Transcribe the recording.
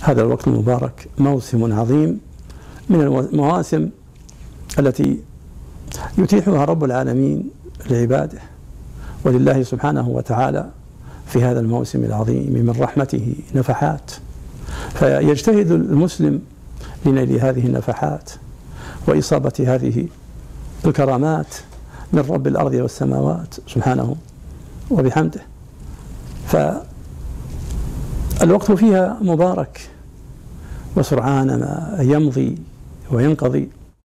هذا الوقت المبارك موسم عظيم من المواسم التي يتيحها رب العالمين لعباده، ولله سبحانه وتعالى في هذا الموسم العظيم من رحمته نفحات، فيجتهد المسلم لنيل هذه النفحات وإصابة هذه الكرامات من رب الأرض والسماوات سبحانه وبحمده. فالوقت فيها مبارك، وسرعان ما يمضي وينقضي.